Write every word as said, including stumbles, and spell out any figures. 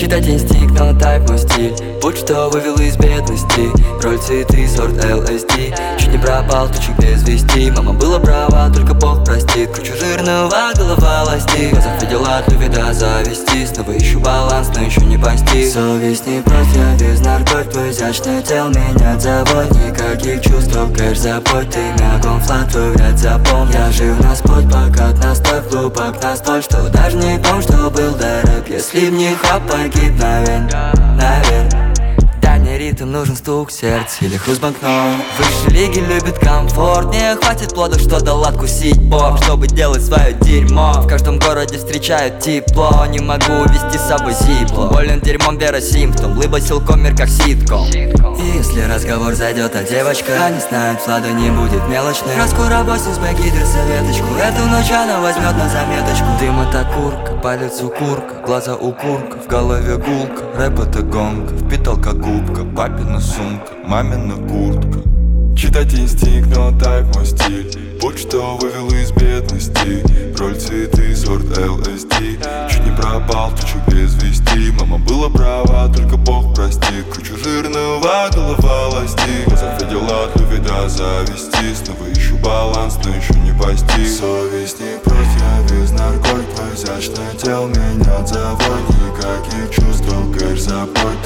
Читать инстинкт, но так мой стиль. Будь что вывел из бедности. Роль цветы, сорт эл эс ди. Чуть не пропал, тучек без вести. Мама была права, только Бог простит. Кручу жирного, голова ластит. В глазах видела от любви до зависти. Снова ищу баланс, но еще не постиг. Совесть не прочь, я без наркотик. Твой изящный тел меня заводит. Никаких чувств, кэш забудь. Ты мягком флаг, твой вряд запомни. Я жив на спот, пока настав глубок настоль, что даже не помню, что был до рэп. Если б не хап, погиб, наверное, наверное. Дай мне ритм, нужен стук сердца или хруст банкнот. Высшие лиги любят комфорт. Не хватит плодов, что дал откусить Бог, чтобы делать свое дерьмо. В каждом городе встречают тепло. Не могу вести с собой зипло. Болен дерьмом, вера симптом. Лыбо силком, мир как ситком. И если разговор зайдет, а девочка не знает, Влада не будет мелочной. Раскура босс бэк, гидроса веточку. Эту ночь она возьмет на заметочку. Дым это курка, палец укурка, глаза укурка, в голове гулка. Рэп это гонка, впитал как губка. Папина сумка, мамина куртка. Читать инстинкт, но так мой стиль. Будь что вывел из бедности. Роль цветы, сорт эл эс ди. Чуть не пропал, тучу без вести. Мама была права, только Бог простит. Кручу жирного, голова ластит. В глазах видела от любви до зависти. Снова ищу баланс, но еще не постиг. Совесть не прочь, я без наркотик. Твой изящное тело меня заводит. Никаких чувств, кэш забудь.